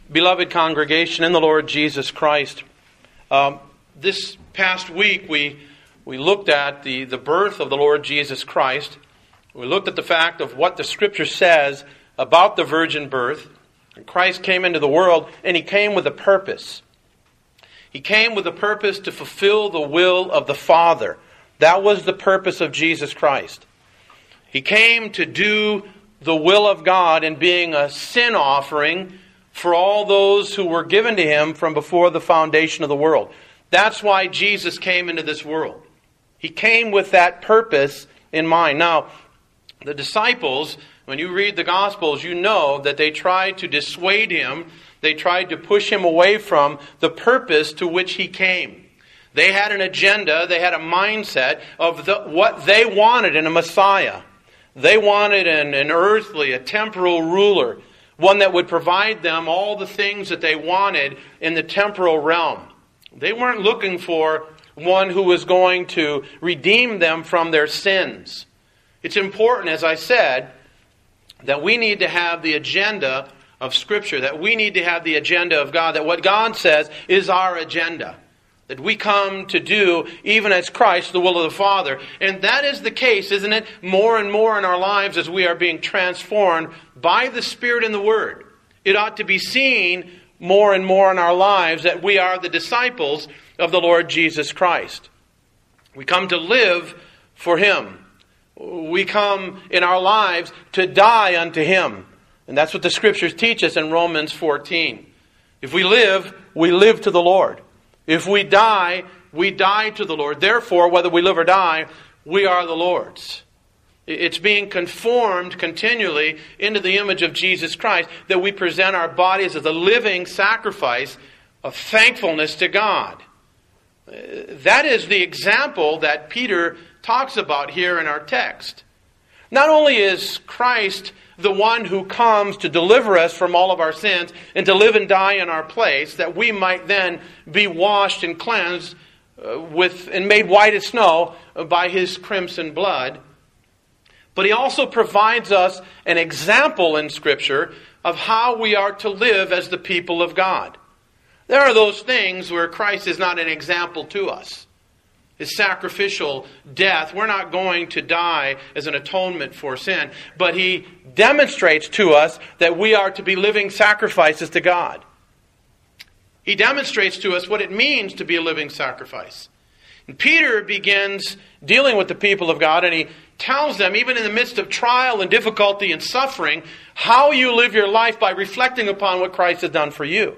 Beloved congregation in the Lord Jesus Christ, this past week we looked at the birth of the Lord Jesus Christ. We looked at the fact of what the Scripture says about the virgin birth. And Christ came into the world, and He came with a purpose. He came with a purpose to fulfill the will of the Father. That was the purpose of Jesus Christ. He came to do the will of God in being a sin offering for all those who were given to Him from before the foundation of the world. That's why Jesus came into this world. He came with that purpose in mind. Now, the disciples, when you read the Gospels, you know that they tried to dissuade Him. They tried to push Him away from the purpose to which He came. They had an agenda, they had a mindset of what they wanted in a Messiah. They wanted an earthly, a temporal ruler, one that would provide them all the things that they wanted in the temporal realm. They weren't looking for one who was going to redeem them from their sins. It's important, as I said, that we need to have the agenda of Scripture, that we need to have the agenda of God, that what God says is our agenda, that we come to do, even as Christ, the will of the Father. And that is the case, isn't it? More and more in our lives as we are being transformed by the Spirit and the Word. It ought to be seen more and more in our lives that we are the disciples of the Lord Jesus Christ. We come to live for Him. We come in our lives to die unto Him. And that's what the Scriptures teach us in Romans 14. If we live to the Lord. If we die to the Lord. Therefore, whether we live or die, we are the Lord's. It's being conformed continually into the image of Jesus Christ that we present our bodies as a living sacrifice of thankfulness to God. That is the example that Peter talks about here in our text. Not only is Christ the one who comes to deliver us from all of our sins and to live and die in our place, that we might then be washed and cleansed and made white as snow by His crimson blood, but He also provides us an example in Scripture of how we are to live as the people of God. There are those things where Christ is not an example to us. His sacrificial death, we're not going to die as an atonement for sin, but He demonstrates to us that we are to be living sacrifices to God. He demonstrates to us what it means to be a living sacrifice. And Peter begins dealing with the people of God, and he tells them, even in the midst of trial and difficulty and suffering, how you live your life by reflecting upon what Christ has done for you.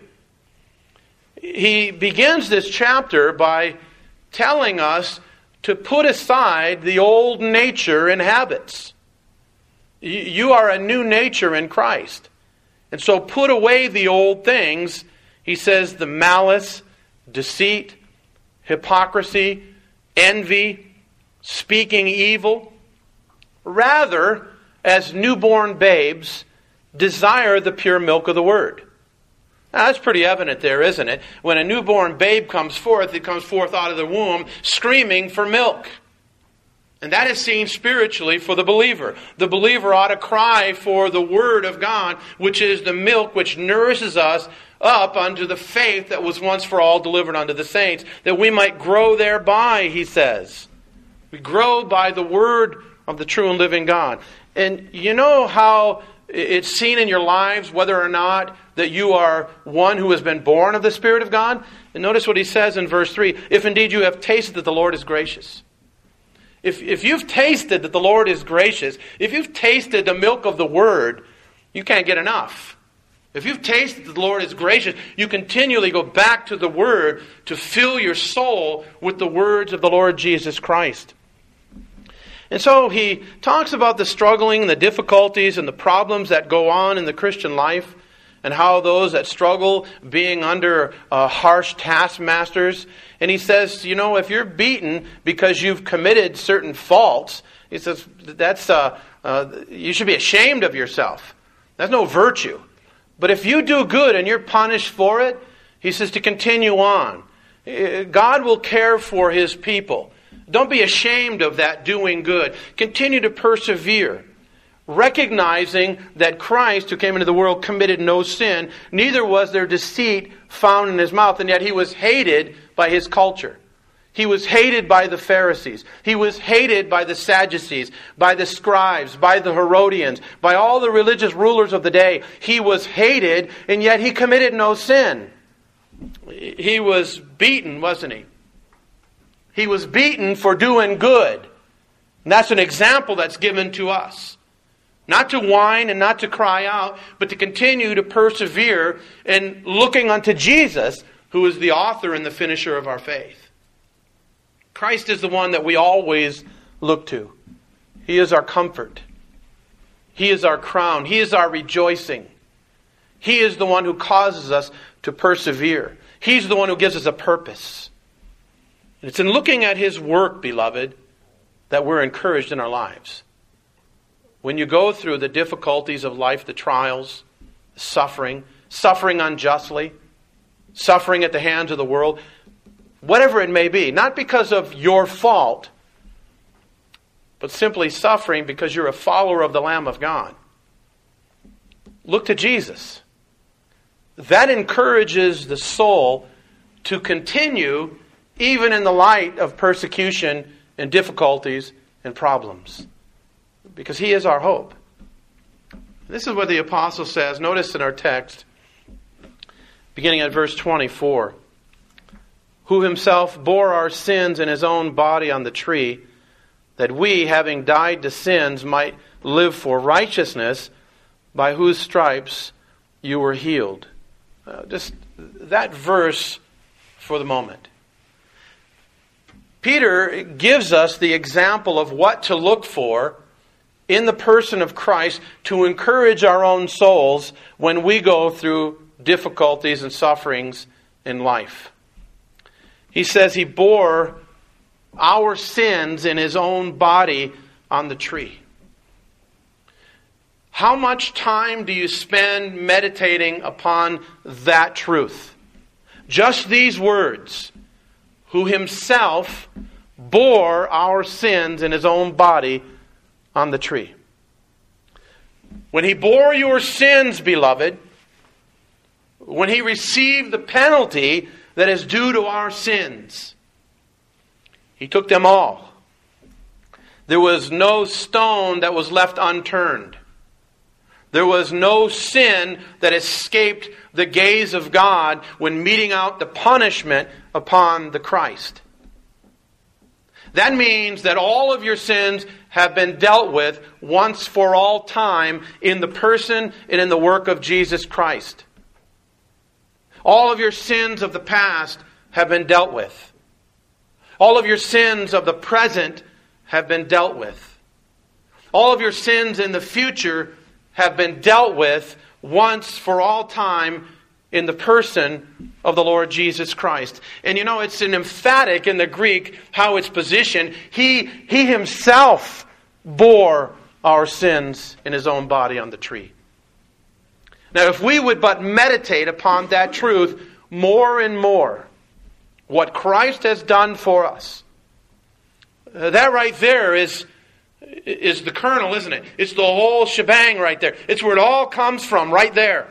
He begins this chapter by telling us to put aside the old nature and habits. You are a new nature in Christ. And so put away the old things. He says the malice, deceit, hypocrisy, envy, speaking evil. Rather, as newborn babes, desire the pure milk of the Word. Now, that's pretty evident there, isn't it? When a newborn babe comes forth, it comes forth out of the womb screaming for milk. And that is seen spiritually for the believer. The believer ought to cry for the Word of God, which is the milk which nourishes us up unto the faith that was once for all delivered unto the saints, that we might grow thereby, he says. We grow by the Word of the true and living God. And you know how it's seen in your lives whether or not that you are one who has been born of the Spirit of God? And notice what he says in verse 3. If indeed you have tasted that the Lord is gracious. If you've tasted that the Lord is gracious, if you've tasted the milk of the Word, you can't get enough. If you've tasted that the Lord is gracious, you continually go back to the Word to fill your soul with the words of the Lord Jesus Christ. And so he talks about the struggling, the difficulties, and the problems that go on in the Christian life, and how those that struggle being under harsh taskmasters. And he says, you know, if you're beaten because you've committed certain faults, he says, you should be ashamed of yourself. That's no virtue. But if you do good and you're punished for it, he says to continue on. God will care for His people. Don't be ashamed of that doing good. Continue to persevere. recognizing that Christ, who came into the world, committed no sin, neither was there deceit found in his mouth, and yet he was hated by his culture. He was hated by the Pharisees. He was hated by the Sadducees, by the scribes, by the Herodians, by all the religious rulers of the day. He was hated, and yet he committed no sin. He was beaten, wasn't he? He was beaten for doing good. And that's an example that's given to us. Not to whine and not to cry out, but to continue to persevere in looking unto Jesus, who is the author and the finisher of our faith. Christ is the one that we always look to. He is our comfort. He is our crown. He is our rejoicing. He is the one who causes us to persevere. He's the one who gives us a purpose. And it's in looking at His work, beloved, that we're encouraged in our lives. When you go through the difficulties of life, the trials, suffering unjustly, suffering at the hands of the world, whatever it may be, not because of your fault, but simply suffering because you're a follower of the Lamb of God. Look to Jesus. That encourages the soul to continue even in the light of persecution and difficulties and problems. Because He is our hope. This is what the apostle says. Notice in our text, beginning at verse 24. Who Himself bore our sins in His own body on the tree, that we, having died to sins, might live for righteousness, by whose stripes you were healed. Just that verse for the moment. Peter gives us the example of what to look for in the person of Christ to encourage our own souls when we go through difficulties and sufferings in life. He says He bore our sins in His own body on the tree. How much time do you spend meditating upon that truth? Just these words. Who Himself bore our sins in His own body on the tree. When He bore your sins, beloved, when He received the penalty that is due to our sins, He took them all. There was no stone that was left unturned. There was no sin that escaped the gaze of God when meting out the punishment upon the Christ. That means that all of your sins have been dealt with once for all time in the person and in the work of Jesus Christ. All of your sins of the past have been dealt with. All of your sins of the present have been dealt with. All of your sins in the future have been dealt with once for all time in the person of the Lord Jesus Christ. And you know, it's an emphatic in the Greek how it's positioned. He Himself bore our sins in His own body on the tree. Now, if we would but meditate upon that truth more and more, what Christ has done for us, that right there is the kernel, isn't it? It's the whole shebang right there. It's where it all comes from, right there.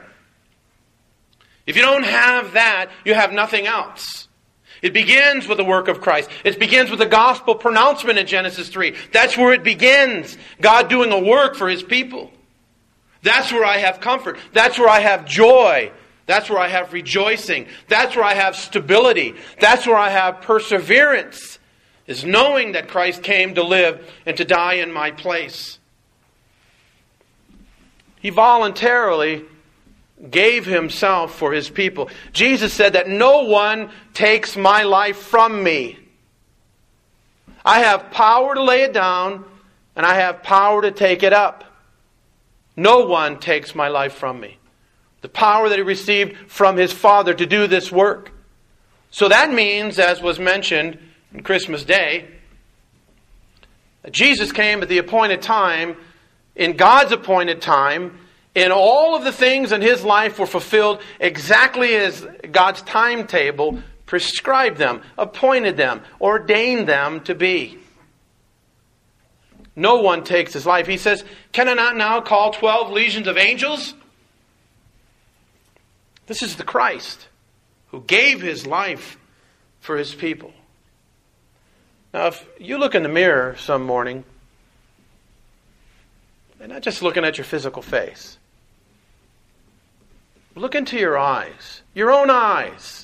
If you don't have that, you have nothing else. It begins with the work of Christ. It begins with the gospel pronouncement in Genesis 3. That's where it begins. God doing a work for His people. That's where I have comfort. That's where I have joy. That's where I have rejoicing. That's where I have stability. That's where I have perseverance. Is knowing that Christ came to live and to die in my place. He voluntarily gave Himself for His people. Jesus said that no one takes my life from me. I have power to lay it down, and I have power to take it up. No one takes my life from me. The power that He received from His Father to do this work. So that means, as was mentioned on Christmas Day, that Jesus came at the appointed time, in God's appointed time, and all of the things in His life were fulfilled exactly as God's timetable prescribed them, appointed them, ordained them to be. no one takes his life. He says, can I not now call 12 legions of angels? This is the Christ who gave his life for his people. Now, if you look in the mirror some morning, and not just looking at your physical face, look into your eyes, your own eyes.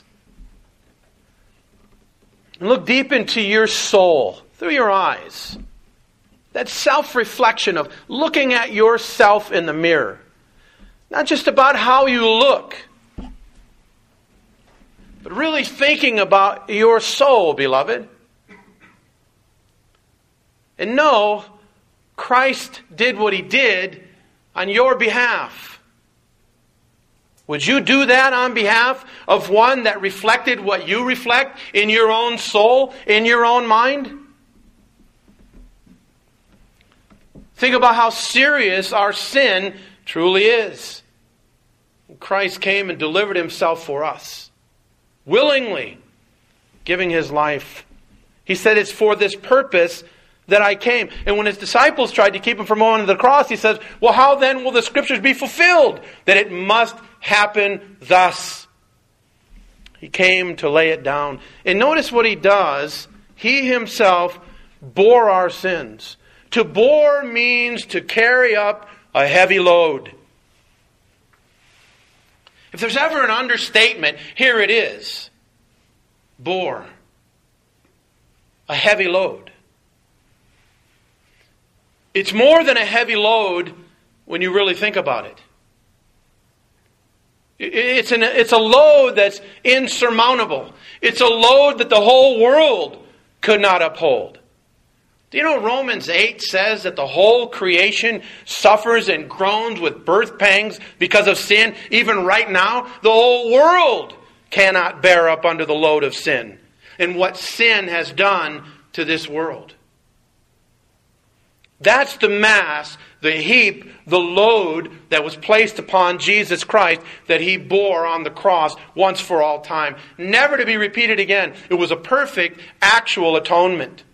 And look deep into your soul through your eyes. That self-reflection of looking at yourself in the mirror. Not just about how you look, but really thinking about your soul, beloved. And know Christ did what he did on your behalf. Would you do that on behalf of one that reflected what you reflect in your own soul, in your own mind? Think about how serious our sin truly is. Christ came and delivered himself for us, willingly giving his life. He said, it's for this purpose that I came. And when his disciples tried to keep him from going to the cross, he says, well, how then will the scriptures be fulfilled? That it must happen thus. He came to lay it down. And notice what he does. He himself bore our sins. To bore means to carry up a heavy load. If there's ever an understatement, here it is. Bore. A heavy load. It's more than a heavy load when you really think about it. It's a load that's insurmountable. It's a load that the whole world could not uphold. Do you know Romans 8 says that the whole creation suffers and groans with birth pangs because of sin? Even right now, the whole world cannot bear up under the load of sin and what sin has done to this world. That's the mass, the heap, the load that was placed upon Jesus Christ that he bore on the cross once for all time. Never to be repeated again. It was a perfect, actual atonement.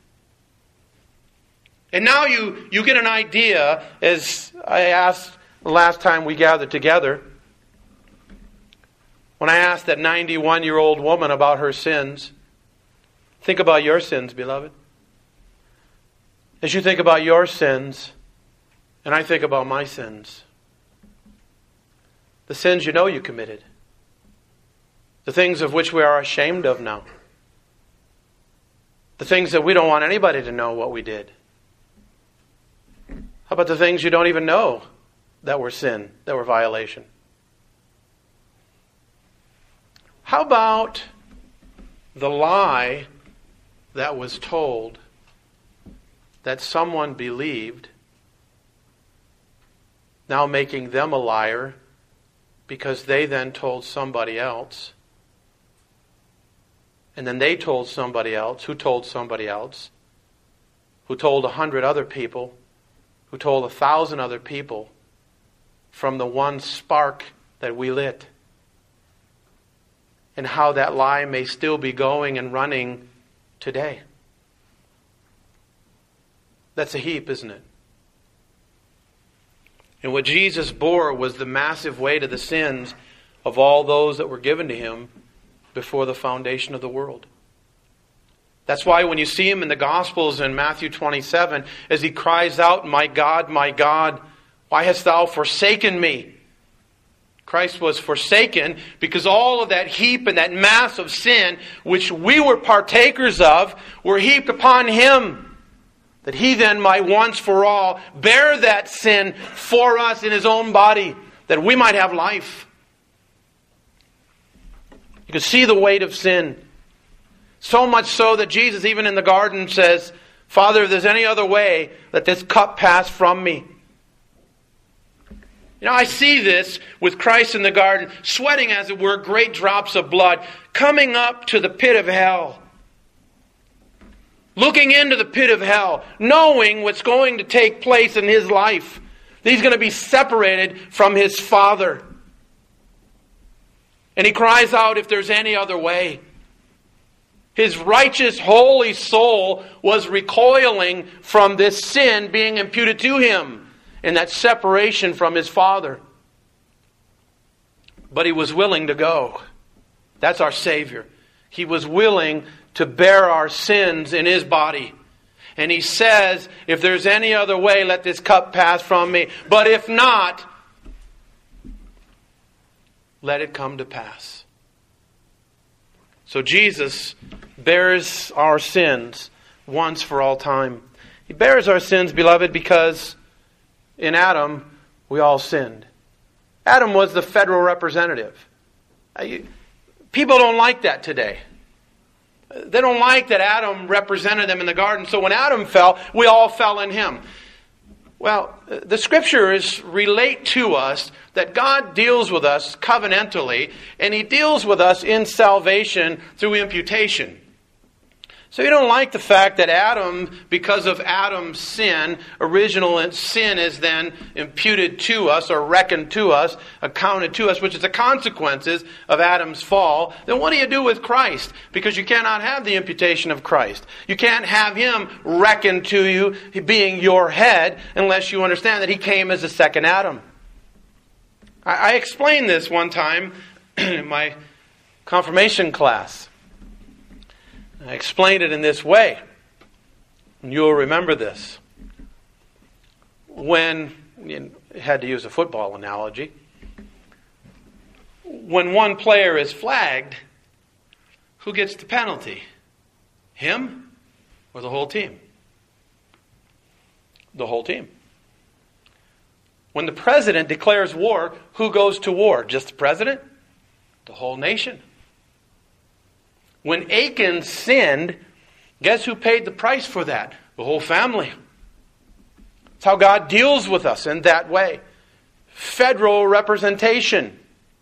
And now you get an idea, as I asked the last time we gathered together, when I asked that 91-year-old woman about her sins. Think about your sins, beloved. As you think about your sins, and I think about my sins, the sins you know you committed, the things of which we are ashamed of now, the things that we don't want anybody to know what we did. How about the things you don't even know that were sin, that were violation? How about the lie that was told that someone believed, now making them a liar because they then told somebody else, and then they told somebody else, who told somebody else, who told 100 other people, who told 1,000 other people from the one spark that we lit. And how that lie may still be going and running today. That's a heap, isn't it? And what Jesus bore was the massive weight of the sins of all those that were given to him before the foundation of the world. That's why when you see him in the Gospels in Matthew 27, as he cries out, my God, why hast thou forsaken me? Christ was forsaken because all of that heap and that mass of sin, which we were partakers of, were heaped upon him. That he then might once for all bear that sin for us in his own body, that we might have life. You can see the weight of sin. So much so that Jesus, even in the garden, says, Father, if there's any other way, let this cup pass from me. You know, I see this with Christ in the garden, sweating, as it were, great drops of blood, coming up to the pit of hell. Looking into the pit of hell, knowing what's going to take place in his life. That he's going to be separated from his Father. And he cries out, if there's any other way. His righteous, holy soul was recoiling from this sin being imputed to him in that separation from his Father. But he was willing to go. That's our Savior. He was willing to bear our sins in his body. And he says, if there's any other way, let this cup pass from me. But if not, let it come to pass. So Jesus bears our sins once for all time. He bears our sins, beloved, because in Adam we all sinned. Adam was the federal representative. People don't like that today. They don't like that Adam represented them in the garden. So when Adam fell, we all fell in him. Well, the Scriptures relate to us that God deals with us covenantally, and He deals with us in salvation through imputation. So you don't like the fact that Adam, because of Adam's sin, original sin is then imputed to us or reckoned to us, accounted to us, which is the consequences of Adam's fall. Then what do you do with Christ? Because you cannot have the imputation of Christ. You can't have Him reckoned to you, being your head, unless you understand that He came as a second Adam. I explained this one time in my confirmation class. I explained it in this way. And you'll remember this. When, you had to use a football analogy, when one player is flagged, who gets the penalty? Him or the whole team? The whole team. When the president declares war, who goes to war? Just the president? The whole nation. When Achan sinned, guess who paid the price for that? The whole family. That's how God deals with us in that way. Federal representation.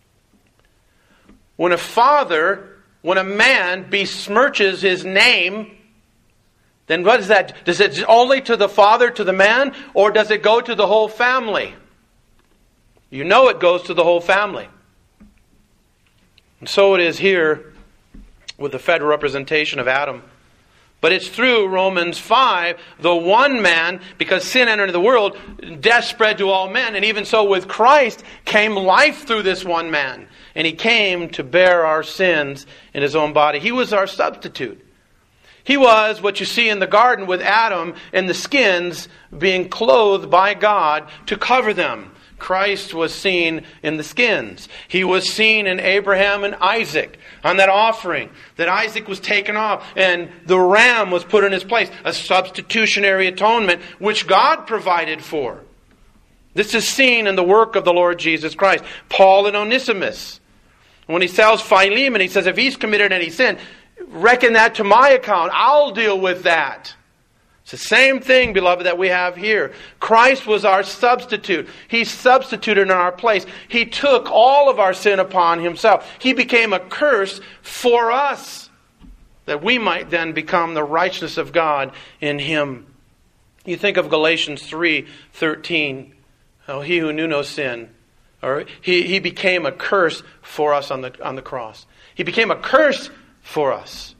When a man besmirches his name, then what is that? Does it only to the father, to the man, or does it go to the whole family? You know it goes to the whole family. And so it is here with the federal representation of Adam. But it's through Romans 5, the one man, because sin entered into the world, death spread to all men. And even so with Christ came life through this one man. And He came to bear our sins in His own body. He was our substitute. He was what you see in the garden with Adam and the skins being clothed by God to cover them. Christ was seen in the skins. He was seen in Abraham and Isaac on that offering that Isaac was taken off and the ram was put in his place. A substitutionary atonement which God provided for. This is seen in the work of the Lord Jesus Christ. Paul and Onesimus. When he tells Philemon, he says, if he's committed any sin, reckon that to my account. I'll deal with that. It's the same thing, beloved, that we have here. Christ was our substitute. He substituted in our place. He took all of our sin upon Himself. He became a curse for us, that we might then become the righteousness of God in Him. You think of Galatians 3:13. Oh, He who knew no sin, or he became a curse for us on the cross. He became a curse for us.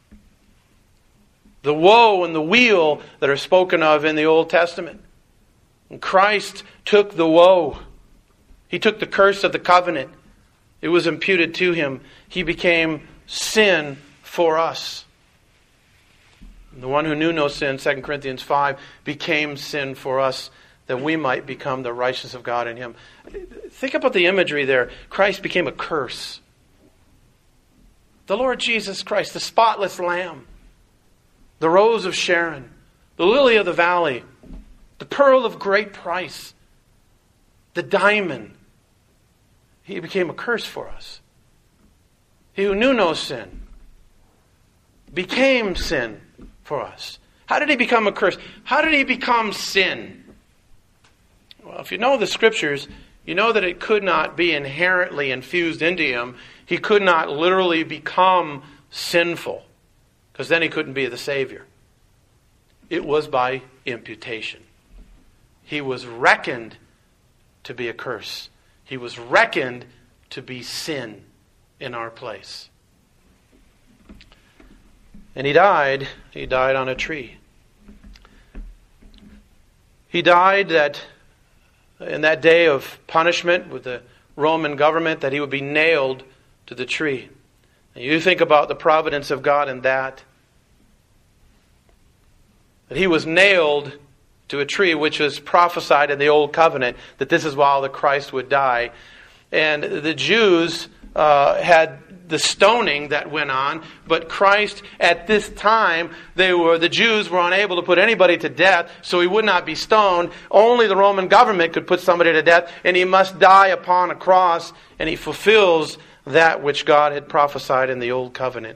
The woe and the weal that are spoken of in the Old Testament. And Christ took the woe. He took the curse of the covenant. It was imputed to Him. He became sin for us. And the one who knew no sin, 2 Corinthians 5, became sin for us that we might become the righteousness of God in Him. Think about the imagery there. Christ became a curse. The Lord Jesus Christ, the spotless Lamb. The rose of Sharon, the lily of the valley, the pearl of great price, the diamond. He became a curse for us. He who knew no sin became sin for us. How did He become a curse? How did He become sin? Well, if you know the Scriptures, you know that it could not be inherently infused into Him. He could not literally become sinful. Because then He couldn't be the Savior. It was by imputation. He was reckoned to be a curse. He was reckoned to be sin in our place. And he died. He died on a tree. He died in that day of punishment with the Roman government, that he would be nailed to the tree. And you think about the providence of God in that. That he was nailed to a tree, which was prophesied in the Old Covenant, that this is while the Christ would die. And the Jews had the stoning that went on, but Christ at this time, the Jews were unable to put anybody to death, so he would not be stoned. Only the Roman government could put somebody to death, and he must die upon a cross, and he fulfills that which God had prophesied in the Old Covenant.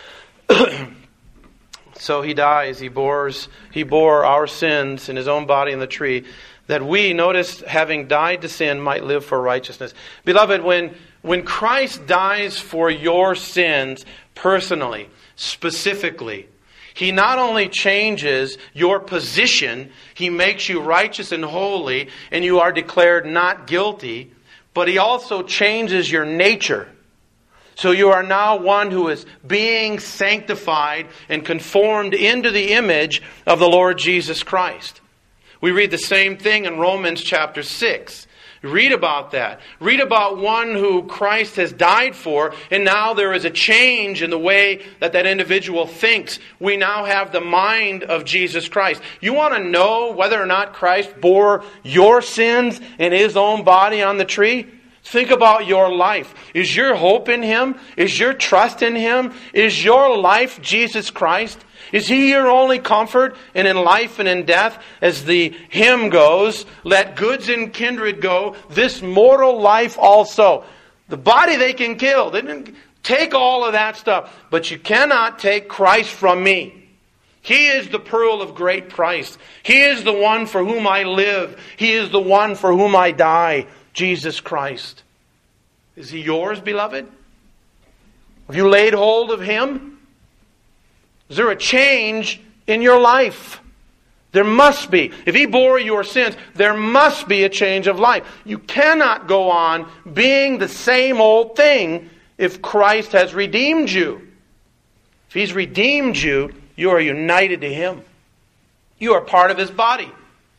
So he dies. He bore our sins in his own body on the tree, that we, notice, having died to sin, might live for righteousness. Beloved, when Christ dies for your sins personally, specifically, he not only changes your position, he makes you righteous and holy, and you are declared not guilty, but he also changes your nature. So you are now one who is being sanctified and conformed into the image of the Lord Jesus Christ. We read the same thing in Romans chapter 6. Read about that. Read about one who Christ has died for, and now there is a change in the way that individual thinks. We now have the mind of Jesus Christ. You want to know whether or not Christ bore your sins in his own body on the tree? Think about your life. Is your hope in him? Is your trust in him? Is your life Jesus Christ? Is he your only comfort, and in life and in death? As the hymn goes, let goods and kindred go, this mortal life also. The body they can kill. They can take all of that stuff. But you cannot take Christ from me. He is the pearl of great price. He is the one for whom I live. He is the one for whom I die. Jesus Christ. Is he yours, beloved? Have you laid hold of him? Is there a change in your life? There must be. If he bore your sins, there must be a change of life. You cannot go on being the same old thing if Christ has redeemed you. If he's redeemed you, you are united to him. You are part of his body.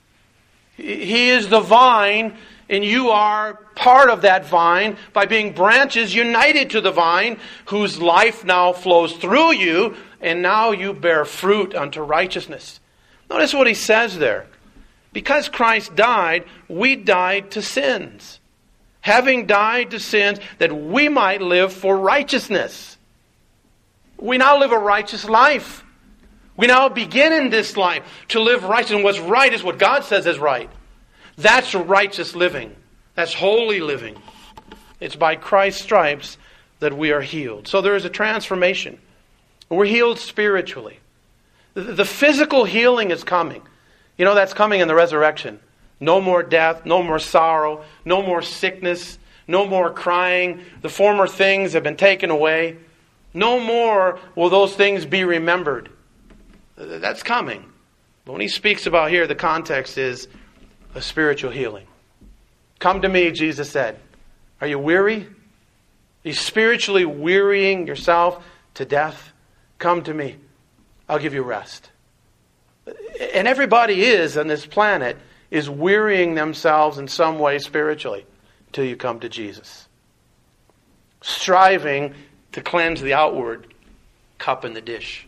He is the vine, and you are part of that vine by being branches united to the vine, whose life now flows through you, and now you bear fruit unto righteousness. Notice what he says there. Because Christ died, we died to sins. Having died to sins, that we might live for righteousness. We now live a righteous life. We now begin in this life to live righteous. And what's right is what God says is right. That's righteous living. That's holy living. It's by Christ's stripes that we are healed. So there is a transformation. We're healed spiritually. The physical healing is coming. You know, that's coming in the resurrection. No more death, no more sorrow, no more sickness, no more crying. The former things have been taken away. No more will those things be remembered. That's coming. But when he speaks about here, the context is a spiritual healing. Come to me, Jesus said. Are you weary? Are you spiritually wearying yourself to death? Come to me. I'll give you rest. And everybody on this planet is wearying themselves in some way spiritually until you come to Jesus. Striving to cleanse the outward cup and the dish.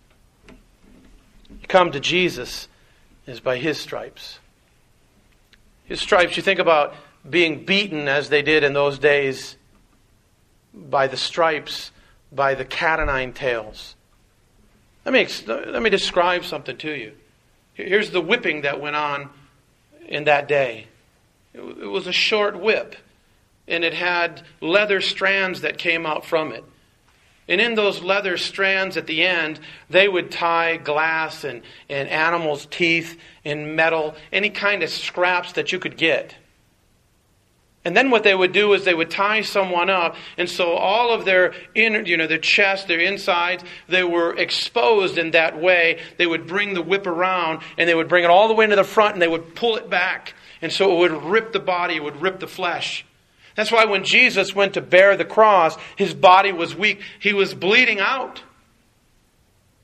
You come to Jesus is by his stripes. His stripes, you think about being beaten as they did in those days by the stripes, by the cat o' nine tails. Let me describe something to you. Here's the whipping that went on in that day. It was a short whip, and it had leather strands that came out from it. And in those leather strands at the end, they would tie glass and animals' teeth and metal, any kind of scraps that you could get. And then what they would do is they would tie someone up, and so all of their inner, their chest, their insides, they were exposed in that way. They would bring the whip around, and they would bring it all the way to the front, and they would pull it back. And so it would rip the body, it would rip the flesh. That's why when Jesus went to bear the cross, his body was weak. He was bleeding out.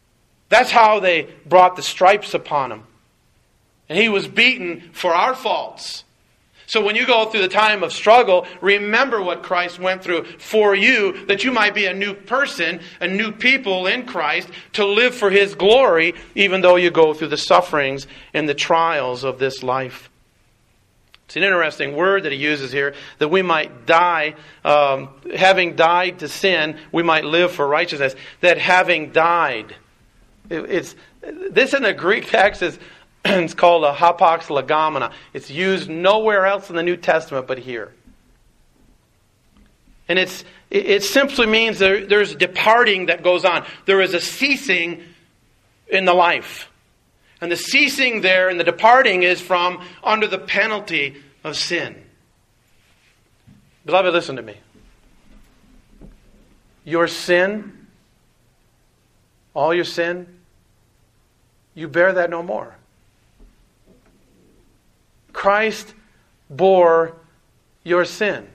That's how they brought the stripes upon him. And he was beaten for our faults. So when you go through the time of struggle, remember what Christ went through for you, that you might be a new person, a new people in Christ, to live for His glory, even though you go through the sufferings and the trials of this life. It's an interesting word that he uses here, that we might die, having died to sin, we might live for righteousness. That having died. This in the Greek text is it's called a hapax legomena. It's used nowhere else in the New Testament but here. And it simply means there's departing that goes on. There is a ceasing in the life. And the ceasing there and the departing is from under the penalty of sin. Beloved, listen to me. Your sin, all your sin, you bear that no more. Christ bore your sin.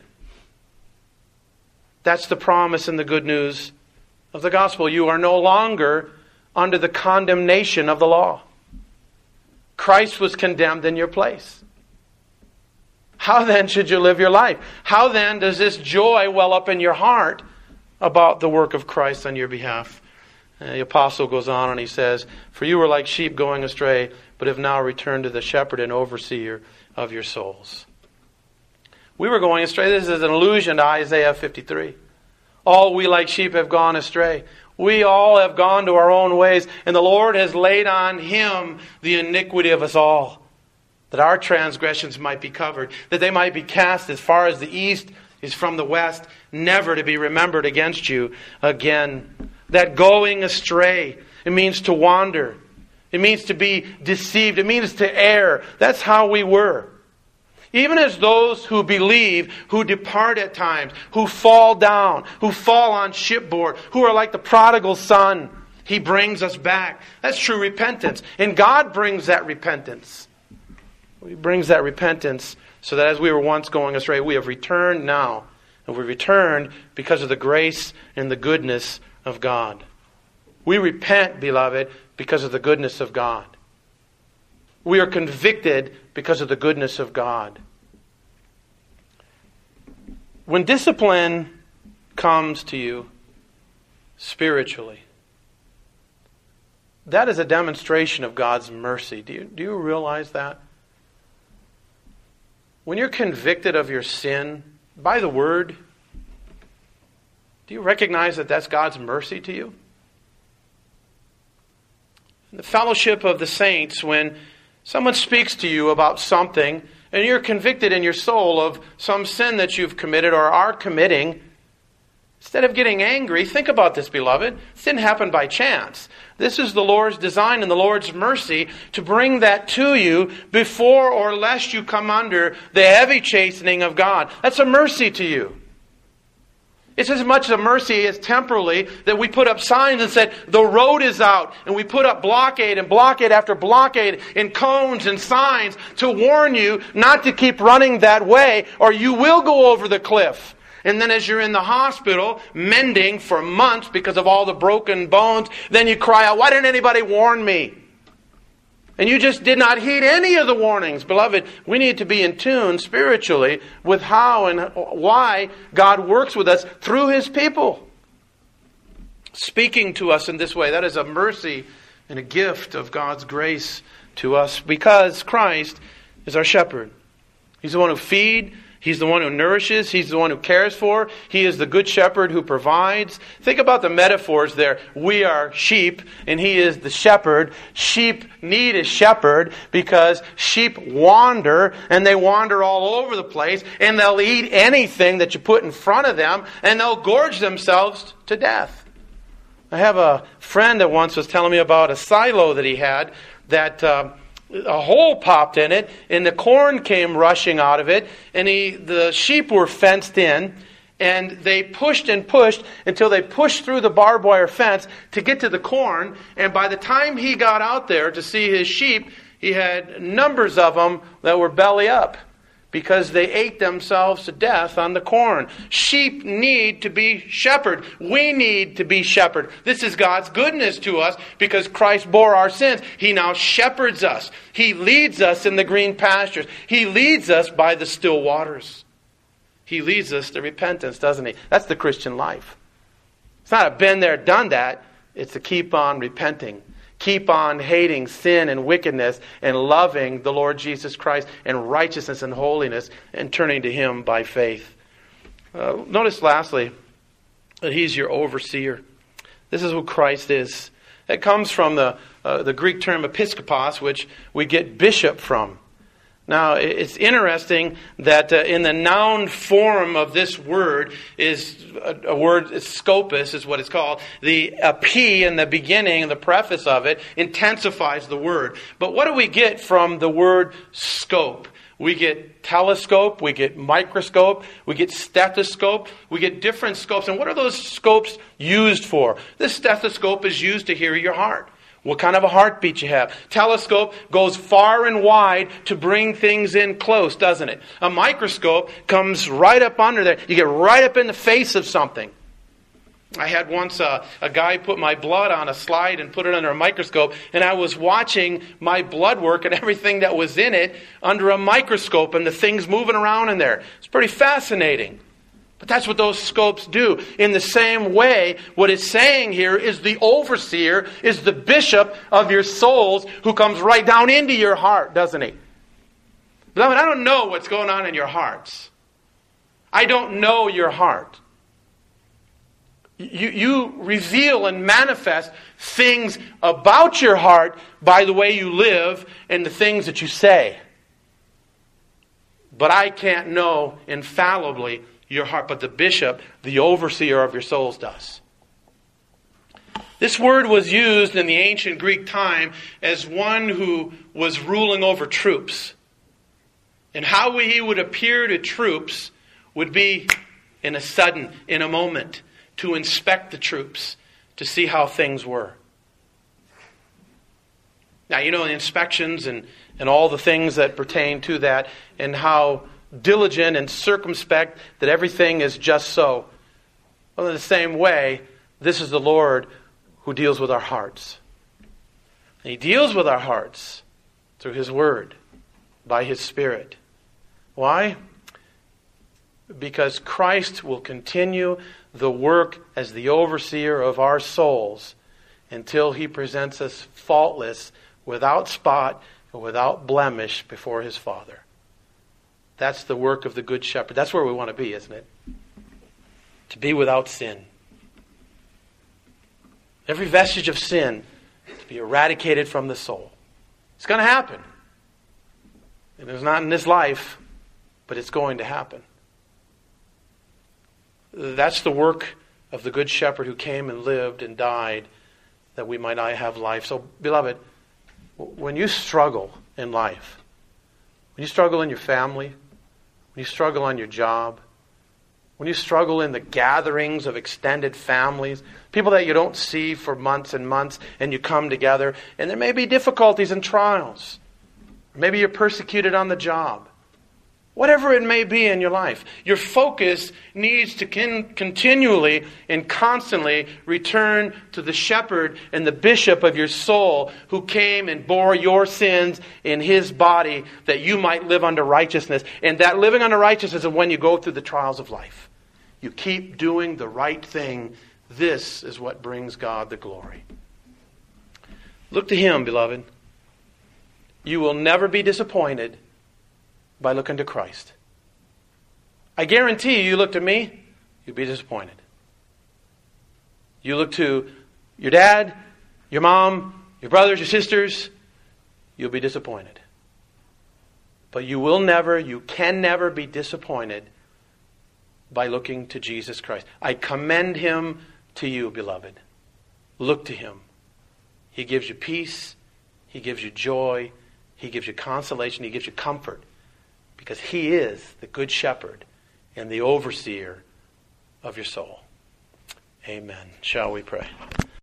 That's the promise and the good news of the gospel. You are no longer under the condemnation of the law. Christ was condemned in your place. How then should you live your life? How then does this joy well up in your heart about the work of Christ on your behalf? The apostle goes on and he says, "For you were like sheep going astray, but have now returned to the shepherd and overseer of your souls." We were going astray. This is an allusion to Isaiah 53. All we like sheep have gone astray. We all have gone to our own ways, and the Lord has laid on Him the iniquity of us all, that our transgressions might be covered, that they might be cast as far as the east is from the west, never to be remembered against you again. That going astray, it means to wander. It means to be deceived. It means to err. That's how we were. Even as those who believe, who depart at times, who fall down, who fall on shipboard, who are like the prodigal son, He brings us back. That's true repentance. And God brings that repentance. He brings that repentance so that as we were once going astray, we have returned now. And we returned because of the grace and the goodness of God. We repent, beloved, because of the goodness of God. We are convicted because of the goodness of God. When discipline comes to you spiritually, that is a demonstration of God's mercy. Do you realize that? When you're convicted of your sin by the Word, do you recognize that that's God's mercy to you? In the fellowship of the saints, when someone speaks to you about something and you're convicted in your soul of some sin that you've committed or are committing, instead of getting angry, think about this, beloved. This didn't happen by chance. This is the Lord's design and the Lord's mercy to bring that to you before or lest you come under the heavy chastening of God. That's a mercy to you. It's as much a mercy as temporally that we put up signs and said, the road is out. And we put up blockade and blockade after blockade and cones and signs to warn you not to keep running that way or you will go over the cliff. And then as you're in the hospital, mending for months because of all the broken bones, then you cry out, why didn't anybody warn me? And you just did not heed any of the warnings. Beloved, we need to be in tune spiritually with how and why God works with us through His people. Speaking to us in this way, that is a mercy and a gift of God's grace to us because Christ is our shepherd. He's the one who feeds. He's the one who nourishes. He's the one who cares for. He is the good shepherd who provides. Think about the metaphors there. We are sheep and He is the shepherd. Sheep need a shepherd because sheep wander and they wander all over the place and they'll eat anything that you put in front of them and they'll gorge themselves to death. I have a friend that once was telling me about a silo that he had that a hole popped in it, and the corn came rushing out of it, and the sheep were fenced in, and they pushed and pushed until they pushed through the barbed wire fence to get to the corn, and by the time he got out there to see his sheep, he had numbers of them that were belly up because they ate themselves to death on the corn. Sheep need to be shepherded. We need to be shepherded. This is God's goodness to us because Christ bore our sins. He now shepherds us. He leads us in the green pastures. He leads us by the still waters. He leads us to repentance, doesn't He? That's the Christian life. It's not a been there, done that. It's to keep on repenting. Keep on hating sin and wickedness and loving the Lord Jesus Christ and righteousness and holiness and turning to Him by faith. Notice lastly that He's your overseer. This is who Christ is. It comes from the Greek term episkopos, which we get bishop from. Now, it's interesting that in the noun form of this word is a word, scopus is what it's called. The P in the beginning, the preface of it, intensifies the word. But what do we get from the word scope? We get telescope, we get microscope, we get stethoscope, we get different scopes. And what are those scopes used for? This stethoscope is used to hear your heart. What kind of a heartbeat you have. Telescope goes far and wide to bring things in close, doesn't it? A microscope comes right up under there. You get right up in the face of something. I had once a guy put my blood on a slide and put it under a microscope, and I was watching my blood work and everything that was in it under a microscope and the things moving around in there. It's pretty fascinating. But that's what those scopes do. In the same way, what it's saying here is the overseer is the bishop of your souls who comes right down into your heart, doesn't he? Beloved, I don't know what's going on in your hearts. I don't know your heart. You reveal and manifest things about your heart by the way you live and the things that you say. But I can't know infallibly your heart, but the bishop, the overseer of your souls, does. This word was used in the ancient Greek time as one who was ruling over troops. And how he would appear to troops would be in a moment, to inspect the troops, to see how things were. Now, you know, the inspections and all the things that pertain to that, and how diligent and circumspect that everything is just so. Well, in the same way, this is the Lord who deals with our hearts. And He deals with our hearts through His Word, by His Spirit. Why? Because Christ will continue the work as the overseer of our souls until He presents us faultless, without spot, and without blemish before His Father. That's the work of the Good Shepherd. That's where we want to be, isn't it? To be without sin. Every vestige of sin to be eradicated from the soul. It's going to happen. And it's not in this life, but it's going to happen. That's the work of the Good Shepherd who came and lived and died that we might have life. So, beloved, when you struggle in life, when you struggle in your family, when you struggle on your job, when you struggle in the gatherings of extended families, people that you don't see for months and months, and you come together, and there may be difficulties and trials. Maybe you're persecuted on the job. Whatever it may be in your life, your focus needs to continually and constantly return to the shepherd and the bishop of your soul who came and bore your sins in His body that you might live under righteousness. And that living under righteousness is when you go through the trials of life. You keep doing the right thing. This is what brings God the glory. Look to Him, beloved. You will never be disappointed by looking to Christ. I guarantee you look to me, you'll be disappointed. You look to your dad, your mom, your brothers, your sisters, you'll be disappointed. But you can never be disappointed by looking to Jesus Christ. I commend Him to you, beloved. Look to Him. He gives you peace. He gives you joy. He gives you consolation. He gives you comfort. Because He is the Good Shepherd and the overseer of your soul. Amen. Shall we pray?